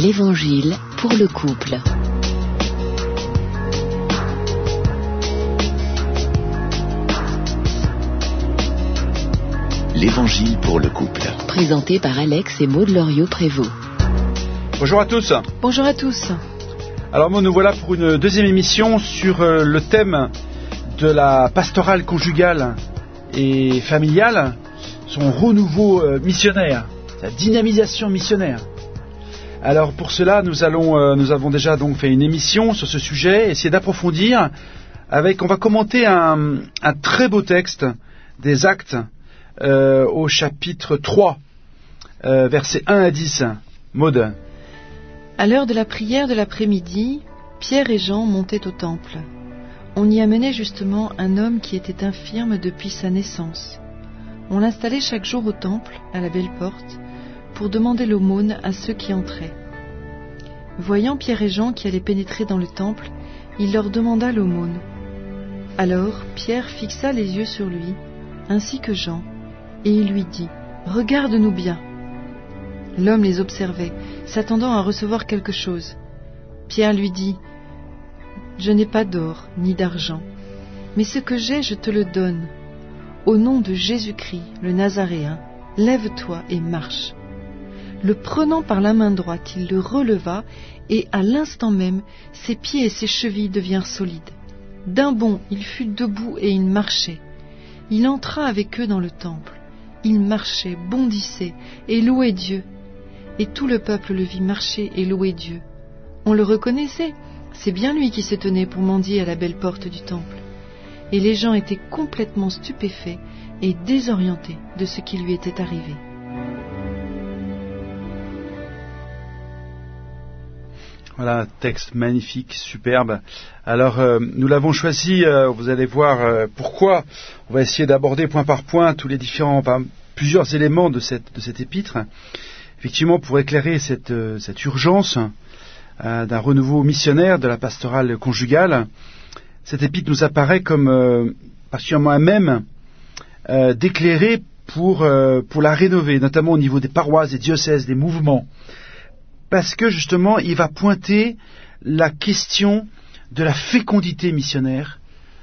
L'Évangile pour le couple. L'Évangile pour le couple. Présenté par Alex et Maud Loriot-Prévost. Bonjour à tous. Bonjour à tous. Alors Maud, nous voilà pour une deuxième émission sur le thème de la pastorale conjugale et familiale, son renouveau missionnaire, sa dynamisation missionnaire. Alors pour cela, nous avons déjà donc fait une émission sur ce sujet, essayer d'approfondir on va commenter un très beau texte des Actes au chapitre 3, versets 1 à 10. Maud. À l'heure de la prière de l'après-midi, Pierre et Jean montaient au temple. On y amenait justement un homme qui était infirme depuis sa naissance. On l'installait chaque jour au temple, à la belle porte, pour demander l'aumône à ceux qui entraient. Voyant Pierre et Jean qui allaient pénétrer dans le temple, il leur demanda l'aumône. Alors Pierre fixa les yeux sur lui, ainsi que Jean, et il lui dit : « Regarde-nous bien !» L'homme les observait, s'attendant à recevoir quelque chose. Pierre lui dit : « Je n'ai pas d'or ni d'argent, mais ce que j'ai, je te le donne. Au nom de Jésus-Christ, le Nazaréen, lève-toi et marche. » Le prenant par la main droite, il le releva, et à l'instant même, ses pieds et ses chevilles devinrent solides. D'un bond, il fut debout et il marchait. Il entra avec eux dans le temple. Il marchait, bondissait et louait Dieu. Et tout le peuple le vit marcher et louer Dieu. On le reconnaissait, c'est bien lui qui se tenait pour mendier à la belle porte du temple. Et les gens étaient complètement stupéfaits et désorientés de ce qui lui était arrivé. Voilà un texte magnifique, superbe. Alors nous l'avons choisi, vous allez voir pourquoi. On va essayer d'aborder point par point tous les plusieurs éléments de cette épître. Effectivement, pour éclairer cette urgence d'un renouveau missionnaire de la pastorale conjugale, cette épître nous apparaît comme particulièrement à même d'éclairer pour la rénover, notamment au niveau des paroisses, des diocèses, des mouvements. Parce que justement, il va pointer la question de la fécondité missionnaire,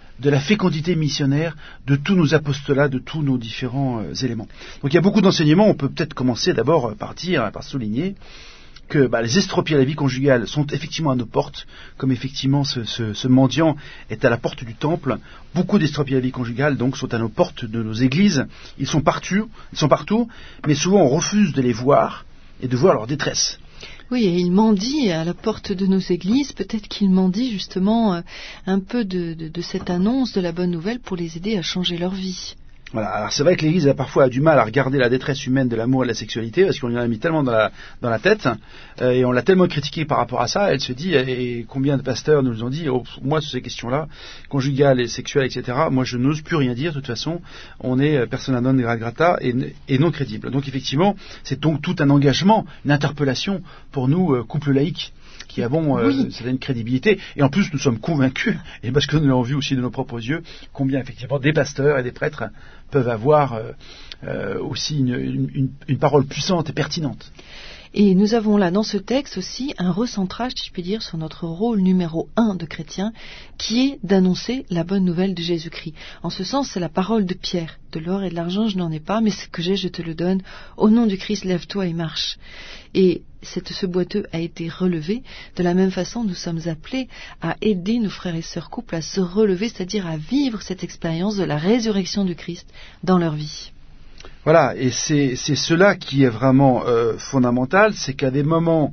de tous nos apostolats, de tous nos différents éléments. Donc il y a beaucoup d'enseignements. On peut peut-être commencer d'abord par souligner que les estropiés à la vie conjugale sont effectivement à nos portes, comme effectivement ce mendiant est à la porte du temple. Beaucoup d'estropiés à la vie conjugale donc sont à nos portes de nos églises. Ils sont partout, mais souvent on refuse de les voir et de voir leur détresse. Oui, et il mendie à la porte de nos églises, peut-être qu'il mendie justement un peu de cette annonce de la bonne nouvelle pour les aider à changer leur vie. Voilà, alors c'est vrai que l'Église a parfois du mal à regarder la détresse humaine de l'amour et de la sexualité, parce qu'on y en a mis tellement dans la tête, et on l'a tellement critiqué par rapport à ça, elle se dit, et combien de pasteurs nous ont dit, moi sur ces questions-là, conjugales et sexuelles, etc., moi je n'ose plus rien dire, de toute façon, on est persona non grata et non crédible. Donc effectivement, c'est donc tout un engagement, une interpellation pour nous, couples laïcs, qui avons une certaine crédibilité, et en plus nous sommes convaincus, et parce que nous l'avons vu aussi de nos propres yeux, combien effectivement des pasteurs et des prêtres peuvent avoir aussi une parole puissante et pertinente. Et nous avons là dans ce texte aussi un recentrage, si je puis dire, sur notre rôle numéro 1 de chrétien, qui est d'annoncer la bonne nouvelle de Jésus-Christ. En ce sens, c'est la parole de Pierre. De l'or et de l'argent, je n'en ai pas, mais ce que j'ai, je te le donne. Au nom du Christ, lève-toi et marche. Et ce boiteux a été relevé. De la même façon, nous sommes appelés à aider nos frères et sœurs couples à se relever, c'est-à-dire à vivre cette expérience de la résurrection du Christ dans leur vie. Voilà, et c'est cela qui est vraiment fondamental, c'est qu'à des moments,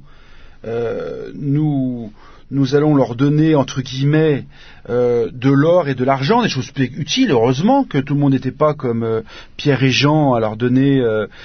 nous allons leur donner, entre guillemets, de l'or et de l'argent, des choses utiles. Heureusement que tout le monde n'était pas comme Pierre et Jean à leur donner,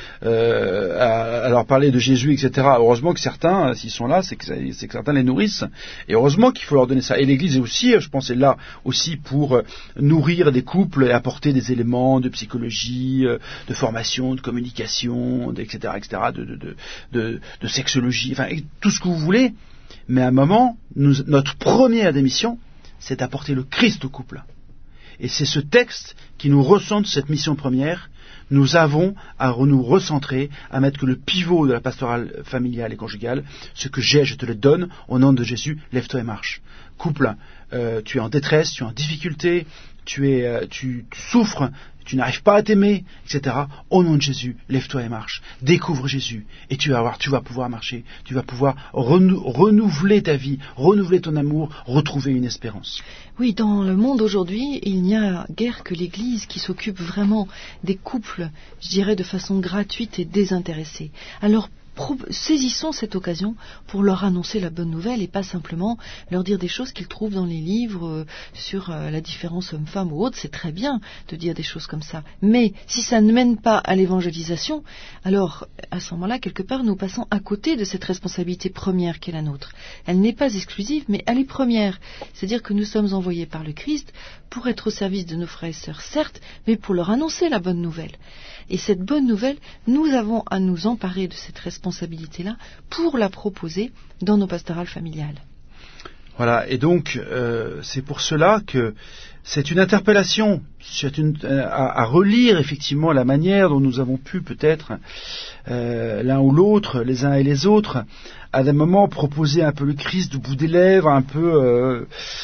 à leur parler de Jésus, etc. Heureusement que certains, s'ils sont là, c'est que certains les nourrissent. Et heureusement qu'il faut leur donner ça. Et l'Église est aussi, je pense, est là aussi pour nourrir des couples et apporter des éléments de psychologie, de formation, de communication, etc., de sexologie, enfin tout ce que vous voulez. Mais à un moment, notre première démission, c'est d'apporter le Christ au couple. Et c'est ce texte qui nous recentre cette mission première. Nous avons à nous recentrer, à mettre que le pivot de la pastorale familiale et conjugale, ce que j'ai, je te le donne, au nom de Jésus, lève-toi et marche. Couple, tu es en détresse, tu es en difficulté, tu souffres, tu n'arrives pas à t'aimer, etc. Au nom de Jésus, lève-toi et marche. Découvre Jésus et tu vas pouvoir marcher, tu vas pouvoir renouveler ta vie, renouveler ton amour, retrouver une espérance. Oui, dans le monde aujourd'hui, il n'y a guère que l'Église qui s'occupe vraiment des couples, je dirais, de façon gratuite et désintéressée. Alors, saisissons cette occasion pour leur annoncer la bonne nouvelle et pas simplement leur dire des choses qu'ils trouvent dans les livres sur la différence homme-femme ou autre. C'est très bien de dire des choses comme ça. Mais si ça ne mène pas à l'évangélisation, alors à ce moment-là, quelque part, nous passons à côté de cette responsabilité première qui est la nôtre. Elle n'est pas exclusive, mais elle est première. C'est-à-dire que nous sommes envoyés par le Christ pour être au service de nos frères et sœurs, certes, mais pour leur annoncer la bonne nouvelle. Et cette bonne nouvelle, nous avons à nous emparer de cette responsabilité-là pour la proposer dans nos pastorales familiales. Voilà, et donc c'est pour cela que c'est une interpellation à relire effectivement la manière dont nous avons pu peut-être l'un ou l'autre, les uns et les autres, à des moments proposer un peu le Christ du bout des lèvres, un peu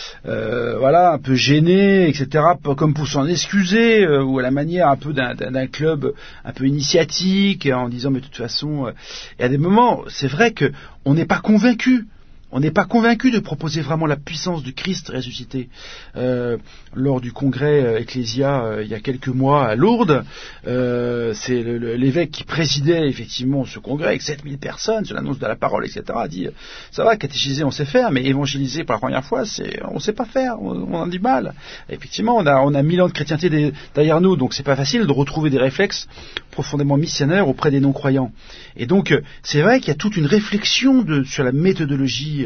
un peu gêné, etc., comme pour s'en excuser, ou à la manière un peu d'un club un peu initiatique, en disant mais de toute façon, et à des moments, c'est vrai que on n'est pas convaincu. On n'est pas convaincu de proposer vraiment la puissance du Christ ressuscité. Lors du congrès Ecclésia, il y a quelques mois à Lourdes, c'est l'évêque qui présidait effectivement ce congrès avec 7000 personnes sur l'annonce de la parole, etc. a dit ça va, catéchiser on sait faire, mais évangéliser pour la première fois, on ne sait pas faire, on a du mal. Effectivement, on a 1000 ans de chrétienté derrière nous, donc c'est pas facile de retrouver des réflexes profondément missionnaires auprès des non-croyants. Et donc c'est vrai qu'il y a toute une réflexion sur la méthodologie.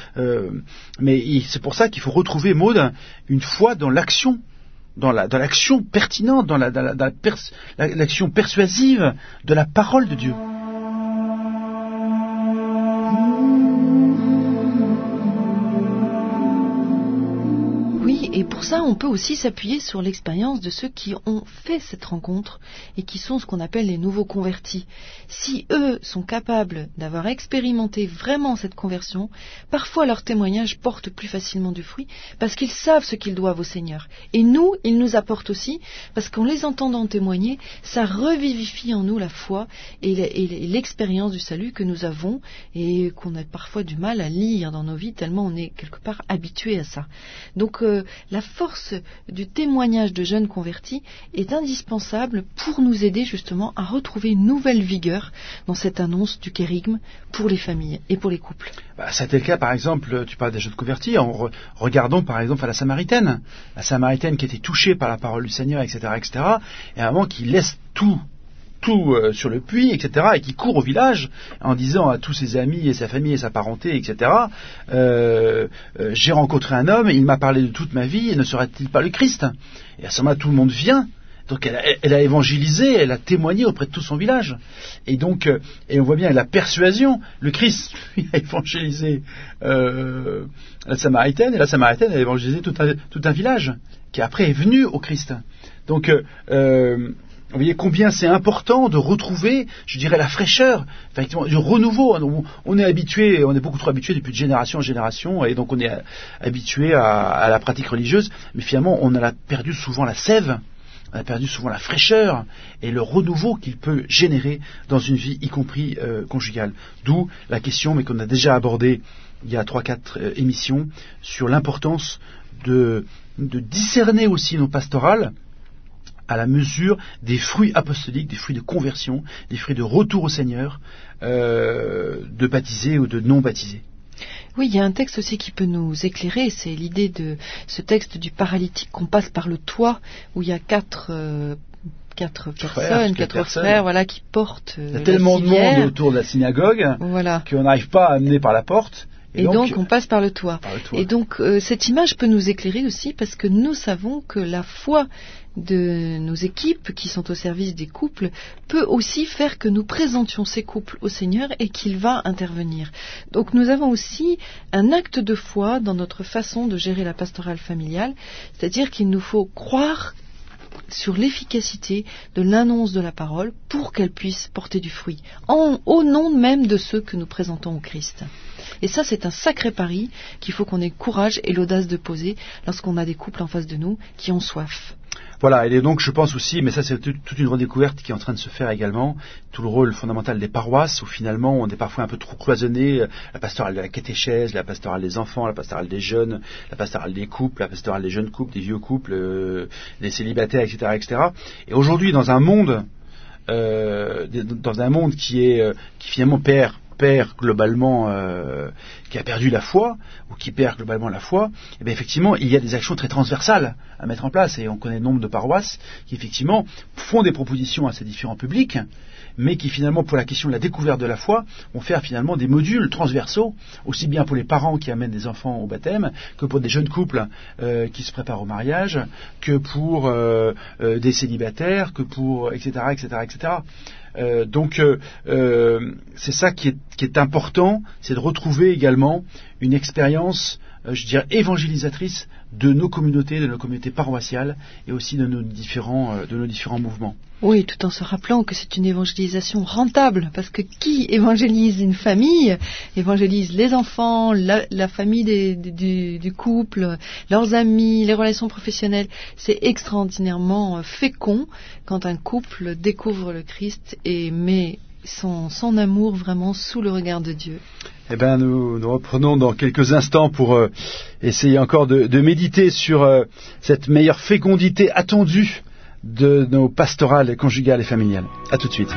Mais c'est pour ça qu'il faut retrouver, Maud, une foi dans l'action, dans l'action pertinente, dans l'action persuasive de la parole de Dieu. Oui, et pour ça, on peut aussi s'appuyer sur l'expérience de ceux qui ont fait cette rencontre et qui sont ce qu'on appelle les nouveaux convertis. Si eux sont capables d'avoir expérimenté vraiment cette conversion, parfois leur témoignage porte plus facilement du fruit parce qu'ils savent ce qu'ils doivent au Seigneur. Et nous, ils nous apportent aussi, parce qu'en les entendant témoigner, ça revivifie en nous la foi et l'expérience du salut que nous avons et qu'on a parfois du mal à lire dans nos vies tellement on est quelque part habitué à ça. Donc la force du témoignage de jeunes convertis est indispensable pour nous aider justement à retrouver une nouvelle vigueur dans cette annonce du kérygme pour les familles et pour les couples. C'était le cas, par exemple, tu parles des jeunes convertis, en regardant par exemple à la Samaritaine qui était touchée par la parole du Seigneur, etc., et à un moment qui laisse tout sur le puits, etc., et qui court au village en disant à tous ses amis et sa famille et sa parenté, etc., j'ai rencontré un homme, il m'a parlé de toute ma vie, et ne serait-il pas le Christ? Et à ce moment-là, tout le monde vient. Donc elle a évangélisé, elle a témoigné auprès de tout son village. Et donc, et on voit bien la persuasion. Le Christ, lui, a évangélisé la Samaritaine, et la Samaritaine a évangélisé tout un village, qui après est venu au Christ. Donc, vous voyez combien c'est important de retrouver, je dirais, la fraîcheur, effectivement, du renouveau. On est beaucoup trop habitué depuis de génération en génération, et donc on est habitué à la pratique religieuse, mais finalement on a perdu souvent la sève, on a perdu souvent la fraîcheur et le renouveau qu'il peut générer dans une vie, y compris conjugale. D'où la question, mais qu'on a déjà abordée il y a 3-4 émissions, sur l'importance de discerner aussi nos pastorales à la mesure des fruits apostoliques, des fruits de conversion, des fruits de retour au Seigneur, de baptisés ou de non baptisés. Oui, il y a un texte aussi qui peut nous éclairer, c'est l'idée de ce texte du paralytique qu'on passe par le toit, où il y a quatre frères, voilà, qui portent. Il y a tellement de monde autour de la synagogue qu'on n'arrive pas à amener par la porte. Et donc on passe par le toit. Par le toit. Et donc cette image peut nous éclairer aussi parce que nous savons que la foi de nos équipes qui sont au service des couples peut aussi faire que nous présentions ces couples au Seigneur et qu'il va intervenir. Donc nous avons aussi un acte de foi dans notre façon de gérer la pastorale familiale, c'est-à-dire qu'il nous faut croire sur l'efficacité de l'annonce de la parole pour qu'elle puisse porter du fruit, au nom même de ceux que nous présentons au Christ. Et ça, c'est un sacré pari qu'il faut qu'on ait le courage et l'audace de poser lorsqu'on a des couples en face de nous qui ont soif. Voilà, et donc je pense aussi, mais ça c'est toute une redécouverte qui est en train de se faire également, tout le rôle fondamental des paroisses, où finalement on est parfois un peu trop cloisonné, la pastorale de la catéchèse, la pastorale des enfants, la pastorale des jeunes, la pastorale des couples, la pastorale des jeunes couples, des vieux couples, des célibataires, etc., etc. Et aujourd'hui, dans un monde qui finalement perd globalement, qui a perdu la foi, ou qui perd globalement la foi, et bien effectivement, il y a des actions très transversales à mettre en place, et on connaît le nombre de paroisses qui effectivement font des propositions à ces différents publics, mais qui finalement, pour la question de la découverte de la foi, vont faire finalement des modules transversaux, aussi bien pour les parents qui amènent des enfants au baptême, que pour des jeunes couples qui se préparent au mariage, que pour des célibataires, que pour etc., etc., etc. Donc c'est ça qui est important, c'est de retrouver également une expérience, je dirais, évangélisatrice de nos communautés paroissiales et aussi de nos différents mouvements. Oui, tout en se rappelant que c'est une évangélisation rentable, parce que qui évangélise une famille, évangélise les enfants, la famille du couple, leurs amis, les relations professionnelles. C'est extraordinairement fécond quand un couple découvre le Christ et met son amour vraiment sous le regard de Dieu. Eh bien, nous reprenons dans quelques instants pour essayer encore de méditer sur cette meilleure fécondité attendue de nos pastorales conjugales et familiales. À tout de suite.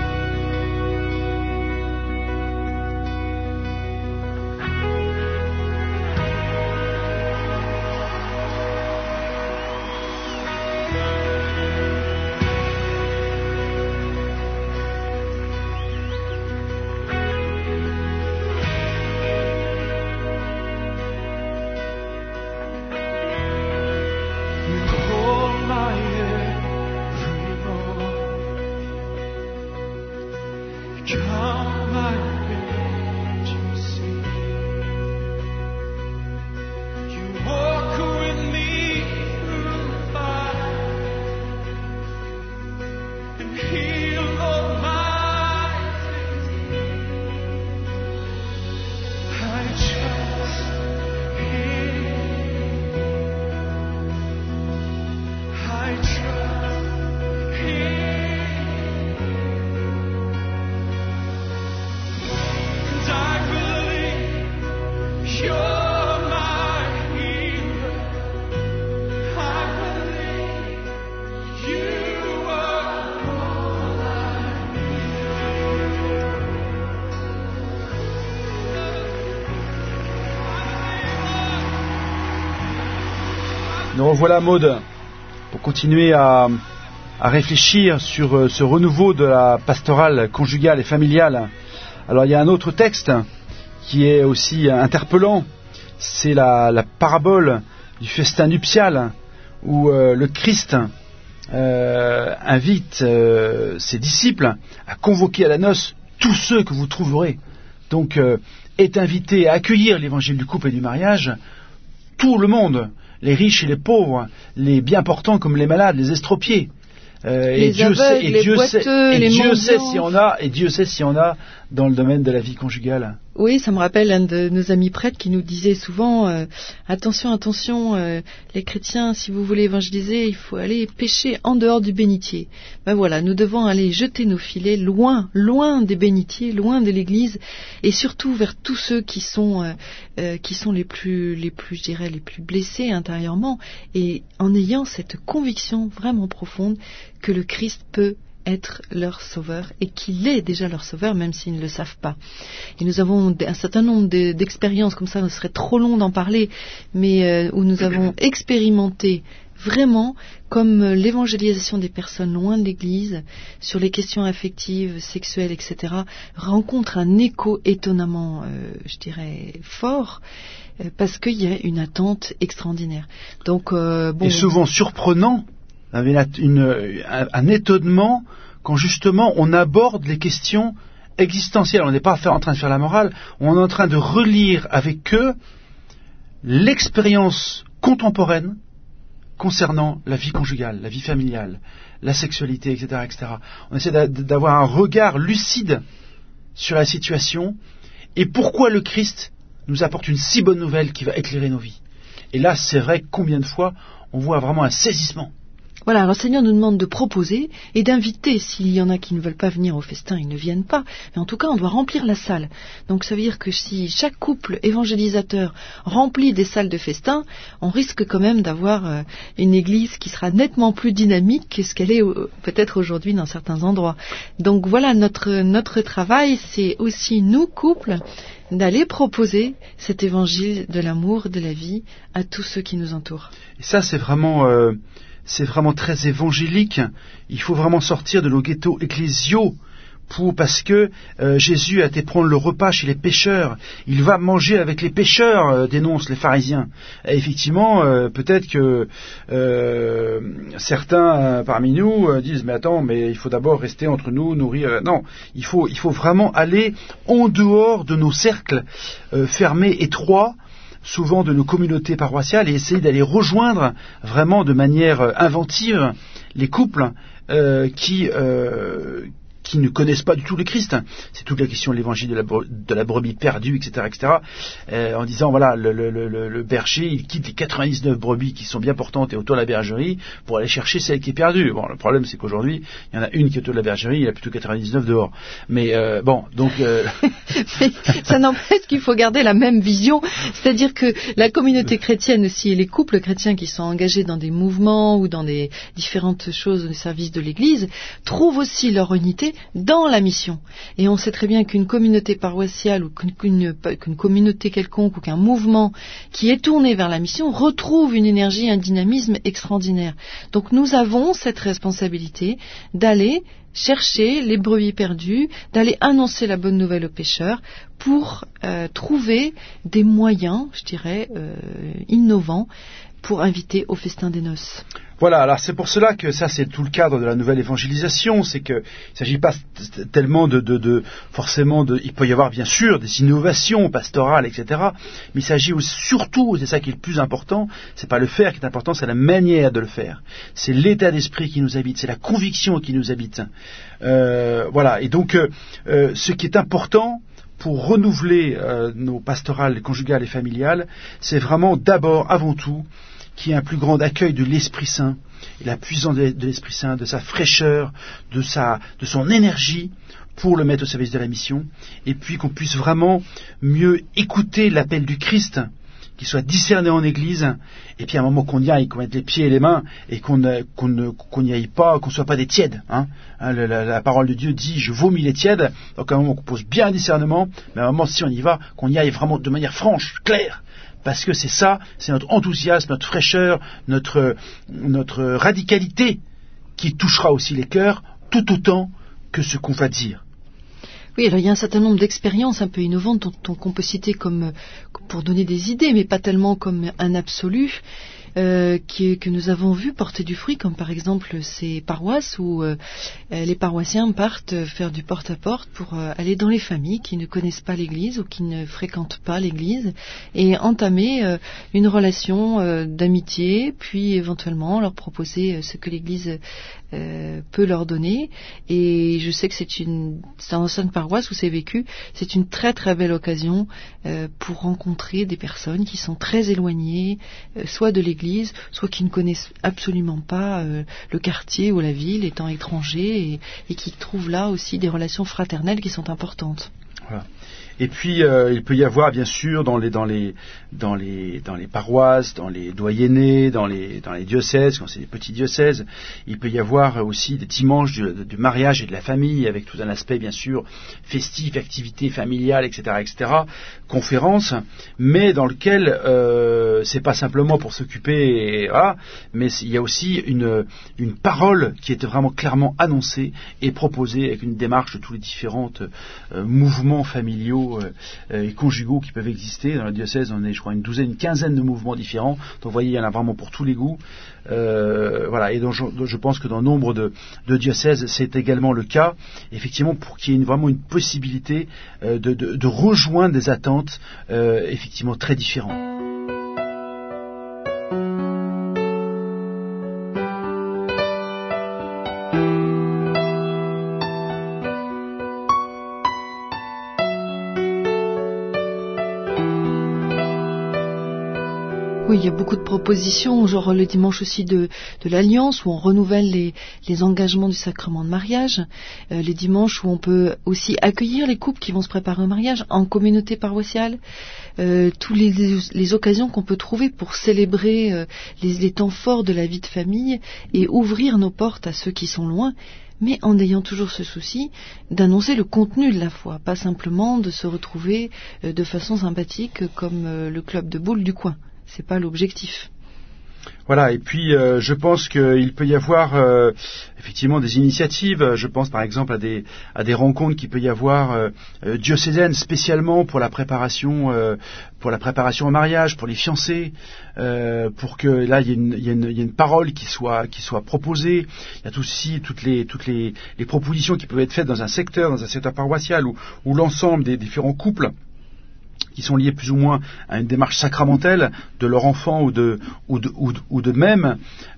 Nous revoilà, Maud, pour continuer à réfléchir sur ce renouveau de la pastorale conjugale et familiale. Alors il y a un autre texte qui est aussi interpellant, c'est la parabole du festin nuptial, où le Christ invite ses disciples à convoquer à la noce tous ceux que vous trouverez. Donc est invité à accueillir l'évangile du couple et du mariage tout le monde, les riches et les pauvres, les bien portants comme les malades, les estropiés. Les aveugles, les boiteux, les mendiants. Dieu sait s'il y en a dans le domaine de la vie conjugale. Oui, ça me rappelle un de nos amis prêtres qui nous disait souvent attention, les chrétiens, si vous voulez évangéliser, il faut aller pêcher en dehors du bénitier. Ben voilà, nous devons aller jeter nos filets loin des bénitiers, loin de l'Église, et surtout vers tous ceux qui sont les plus, je dirais, les plus blessés intérieurement, et en ayant cette conviction vraiment profonde que le Christ peut être leur sauveur et qu'il est déjà leur sauveur même s'ils ne le savent pas. Et nous avons un certain nombre d'expériences comme ça, ce serait trop long d'en parler, mais où nous avons expérimenté vraiment, comme l'évangélisation des personnes loin de l'Église, sur les questions affectives, sexuelles, etc., rencontre un écho étonnamment, je dirais, fort, parce qu'il y a une attente extraordinaire. Donc, et souvent surprenant, un étonnement quand justement on aborde les questions existentielles. On n'est pas en train de faire la morale, on est en train de relire avec eux l'expérience contemporaine concernant la vie conjugale, la vie familiale, la sexualité, etc., etc. On essaie d'avoir un regard lucide sur la situation et pourquoi le Christ nous apporte une si bonne nouvelle qui va éclairer nos vies. Et là, c'est vrai, combien de fois on voit vraiment un saisissement. Voilà, alors le Seigneur nous demande de proposer et d'inviter. S'il y en a qui ne veulent pas venir au festin, ils ne viennent pas. Mais en tout cas, on doit remplir la salle. Donc ça veut dire que si chaque couple évangélisateur remplit des salles de festin, on risque quand même d'avoir une église qui sera nettement plus dynamique que ce qu'elle est peut-être aujourd'hui dans certains endroits. Donc voilà, notre travail, c'est aussi, nous, couples, d'aller proposer cet évangile de l'amour, de la vie à tous ceux qui nous entourent. Et ça, c'est vraiment très évangélique. Il faut vraiment sortir de nos ghettos ecclésiaux parce que Jésus a été prendre le repas chez les pécheurs. Il va manger avec les pécheurs, dénoncent les pharisiens. Et effectivement, peut-être que certains parmi nous disent mais attends, mais il faut d'abord rester entre nous, nourrir. Non, il faut vraiment aller en dehors de nos cercles fermés, étroits, souvent de nos communautés paroissiales, et essayer d'aller rejoindre vraiment de manière inventive les couples qui ne connaissent pas du tout le Christ. C'est toute la question de l'évangile de la brebis perdue, etc., etc. En disant, voilà, le berger, il quitte les 99 brebis qui sont bien portantes et autour de la bergerie pour aller chercher celle qui est perdue. Bon, le problème, c'est qu'aujourd'hui, il y en a une qui est autour de la bergerie, il y en a plutôt 99 dehors. Mais donc... Mais ça n'empêche qu'il faut garder la même vision. C'est-à-dire que la communauté chrétienne aussi, et les couples chrétiens qui sont engagés dans des mouvements ou dans des différentes choses au service de l'Église, trouvent aussi leur unité dans la mission. Et on sait très bien qu'une communauté paroissiale ou qu'une communauté quelconque ou qu'un mouvement qui est tourné vers la mission retrouve une énergie, un dynamisme extraordinaire. Donc nous avons cette responsabilité d'aller chercher les brebis perdues, d'aller annoncer la bonne nouvelle aux pécheurs pour trouver des moyens, je dirais, innovants pour inviter au festin des noces. Voilà, alors c'est pour cela que ça c'est tout le cadre de la nouvelle évangélisation, c'est que il ne s'agit pas tellement forcément il peut y avoir bien sûr des innovations pastorales, etc., mais il s'agit surtout, c'est ça qui est le plus important, c'est pas le faire qui est important, c'est la manière de le faire. C'est l'état d'esprit qui nous habite, c'est la conviction qui nous habite. Voilà, et donc ce qui est important pour renouveler nos pastorales conjugales et familiales, c'est vraiment d'abord, avant tout, qu'il y ait un plus grand accueil de l'Esprit Saint, et la puissance de l'Esprit Saint, de sa fraîcheur, de son énergie, pour le mettre au service de la mission, et puis qu'on puisse vraiment mieux écouter l'appel du Christ, qu'il soit discerné en Église, et puis à un moment qu'on y aille, qu'on mette les pieds et les mains, et qu'on n'y aille pas, qu'on ne soit pas des tièdes. La parole de Dieu dit « je vomis les tièdes », donc à un moment qu'on pose bien un discernement, mais à un moment si on y va, qu'on y aille vraiment de manière franche, claire, parce que c'est ça, c'est notre enthousiasme, notre fraîcheur, notre radicalité qui touchera aussi les cœurs tout autant que ce qu'on va dire. Oui, alors il y a un certain nombre d'expériences un peu innovantes qu'on peut citer comme pour donner des idées, mais pas tellement comme un absolu. Que nous avons vu porter du fruit, comme par exemple ces paroisses où les paroissiens partent faire du porte-à-porte pour aller dans les familles qui ne connaissent pas l'Église ou qui ne fréquentent pas l'Église et entamer une relation d'amitié, puis éventuellement leur proposer ce que l'Église peut leur donner. Et je sais que dans certaines paroisses où c'est vécu, c'est une très très belle occasion pour rencontrer des personnes qui sont très éloignées, soit de l'Église, soit qui ne connaissent absolument pas le quartier ou la ville, étant étrangers, et qui trouvent là aussi des relations fraternelles qui sont importantes. Voilà. Et puis il peut y avoir bien sûr dans les paroisses, dans les doyennés, dans les diocèses, quand c'est des petits diocèses, il peut y avoir aussi des dimanches du mariage et de la famille, avec tout un aspect bien sûr festif, activités familiales, etc., conférences, mais dans lequel c'est pas simplement pour s'occuper, voilà, mais il y a aussi une parole qui est vraiment clairement annoncée et proposée avec une démarche de tous les différents mouvements familiaux et conjugaux qui peuvent exister. Dans le diocèse, on est, je crois, une quinzaine de mouvements différents. Donc, vous voyez, il y en a vraiment pour tous les goûts. Voilà. Et donc, je pense que dans nombre de diocèses, c'est également le cas. Effectivement, pour qu'il y ait vraiment une possibilité de rejoindre des attentes effectivement très différentes. Oui, il y a beaucoup de propositions, genre le dimanche aussi de l'Alliance, où on renouvelle les engagements du sacrement de mariage, les dimanches où on peut aussi accueillir les couples qui vont se préparer au mariage en communauté paroissiale, tous les occasions qu'on peut trouver pour célébrer les temps forts de la vie de famille et ouvrir nos portes à ceux qui sont loin, mais en ayant toujours ce souci d'annoncer le contenu de la foi, pas simplement de se retrouver de façon sympathique comme le club de boules du coin. C'est pas l'objectif. Voilà, et puis je pense qu'il peut y avoir effectivement des initiatives. Je pense par exemple à des rencontres qu'il peut y avoir diocésaines spécialement pour la préparation au mariage, pour les fiancés, pour que là il y ait une parole qui soit proposée. Il y a aussi toutes les propositions qui peuvent être faites dans un secteur paroissial où l'ensemble des différents couples qui sont liés plus ou moins à une démarche sacramentelle de leur enfant ou de même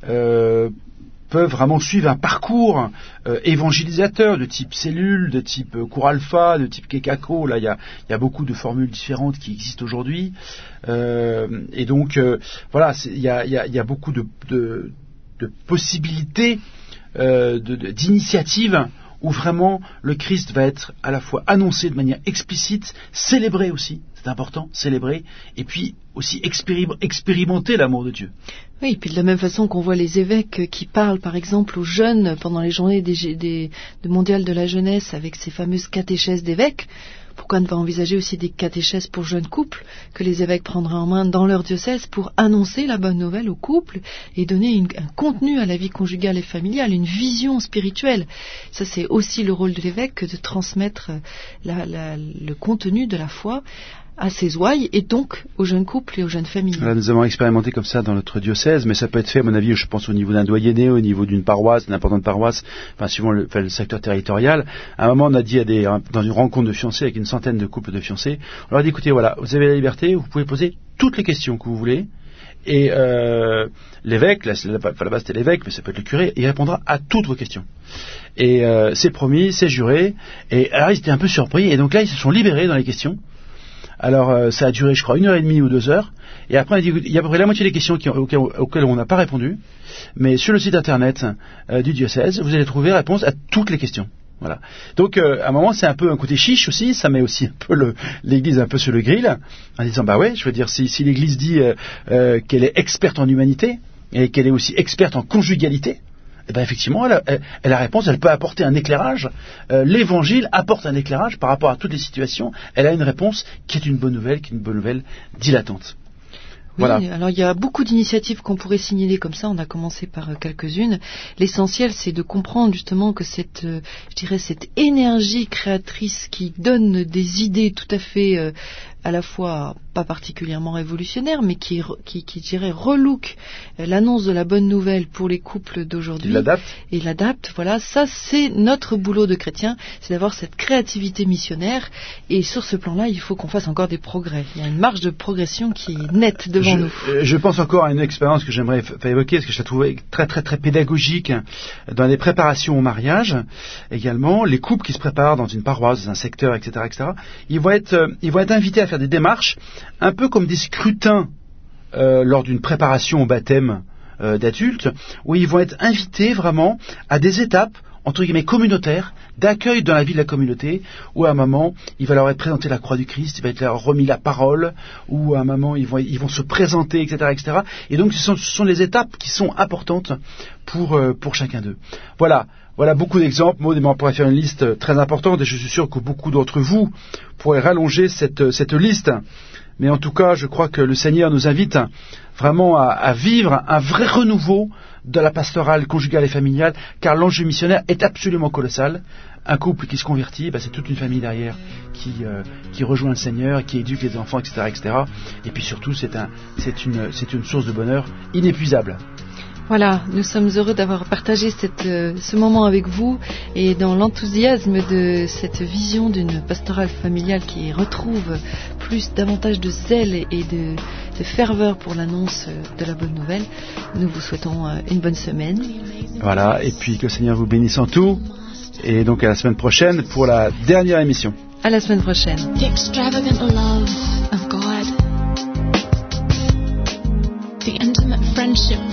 peuvent vraiment suivre un parcours évangélisateur de type cellule, de type cours alpha, de type Kekako. Là, il y a beaucoup de formules différentes qui existent aujourd'hui. Et donc, voilà, il y a beaucoup de possibilités, d'initiatives où vraiment le Christ va être à la fois annoncé de manière explicite, célébré aussi, c'est important, célébrer, et puis aussi expérimenter l'amour de Dieu. Oui, et puis de la même façon qu'on voit les évêques qui parlent par exemple aux jeunes pendant les journées de mondiales de la jeunesse avec ces fameuses catéchèses d'évêques, pourquoi ne pas envisager aussi des catéchèses pour jeunes couples que les évêques prendraient en main dans leur diocèse pour annoncer la bonne nouvelle aux couples et donner un contenu à la vie conjugale et familiale, une vision spirituelle. Ça, c'est aussi le rôle de l'évêque que de transmettre le contenu de la foi à ses ouailles et donc aux jeunes couples et aux jeunes familles. Voilà, nous avons expérimenté comme ça dans notre diocèse, mais ça peut être fait, à mon avis, je pense au niveau d'un doyenné, au niveau d'une paroisse, d'une importante paroisse, enfin suivant le secteur territorial. À un moment, on a dit dans une rencontre de fiancés avec une centaine de couples de fiancés, on leur a dit, écoutez, voilà, vous avez la liberté, vous pouvez poser toutes les questions que vous voulez, et l'évêque, là là-bas c'était l'évêque, mais ça peut être le curé, il répondra à toutes vos questions. Et c'est promis, c'est juré, et alors ils étaient un peu surpris, et donc là ils se sont libérés dans les questions. Alors ça a duré, je crois, 1h30 ou 2 heures. Et après, il y a à peu près la moitié des questions auxquelles on n'a pas répondu. Mais sur le site internet du diocèse, vous allez trouver réponse à toutes les questions. Voilà. Donc, à un moment, c'est un peu un côté chiche aussi. Ça met aussi un peu l'Église un peu sur le grill, en disant, bah ouais, je veux dire, si l'Église dit qu'elle est experte en humanité et qu'elle est aussi experte en conjugalité, eh bien, effectivement, elle a la réponse, elle peut apporter un éclairage. L'Évangile apporte un éclairage par rapport à toutes les situations. Elle a une réponse qui est une bonne nouvelle dilatante. Oui, voilà. Alors il y a beaucoup d'initiatives qu'on pourrait signaler comme ça, on a commencé par quelques-unes. L'essentiel, c'est de comprendre justement que cette énergie créatrice qui donne des idées tout à fait à la fois pas particulièrement révolutionnaires, mais qui je dirais, relook l'annonce de la bonne nouvelle pour les couples d'aujourd'hui. Et l'adapte, voilà, ça c'est notre boulot de chrétien, c'est d'avoir cette créativité missionnaire, et sur ce plan-là, il faut qu'on fasse encore des progrès. Il y a une marge de progression qui est nette devant nous. Je pense encore à une expérience que j'aimerais évoquer, parce que je la trouvais très très très pédagogique dans les préparations au mariage, également, les couples qui se préparent dans une paroisse, dans un secteur, etc., ils vont être invités à faire des démarches, un peu comme des scrutins lors d'une préparation au baptême d'adultes, où ils vont être invités vraiment à des étapes entre guillemets communautaire, d'accueil dans la vie de la communauté, où à un moment il va leur être présenté la croix du Christ, il va être leur remis la parole, où à un moment ils vont se présenter, etc., etc. Et donc ce sont les étapes qui sont importantes pour chacun d'eux. Voilà beaucoup d'exemples. Maud et moi, on pourrait faire une liste très importante, et je suis sûr que beaucoup d'entre vous pourraient rallonger cette liste. Mais en tout cas, je crois que le Seigneur nous invite vraiment à vivre un vrai renouveau de la pastorale conjugale et familiale, car l'enjeu missionnaire est absolument colossal. Un couple qui se convertit, c'est toute une famille derrière qui rejoint le Seigneur, qui éduque les enfants, etc., etc. Et puis surtout, c'est une source de bonheur inépuisable. Voilà, nous sommes heureux d'avoir partagé ce moment avec vous, et dans l'enthousiasme de cette vision d'une pastorale familiale qui retrouve davantage de zèle et de ferveur pour l'annonce de la bonne nouvelle. Nous vous souhaitons une bonne semaine. Voilà, et puis que le Seigneur vous bénisse en tout, et donc à la semaine prochaine pour la dernière émission. À la semaine prochaine. The extravagant love of God, the intimate friendship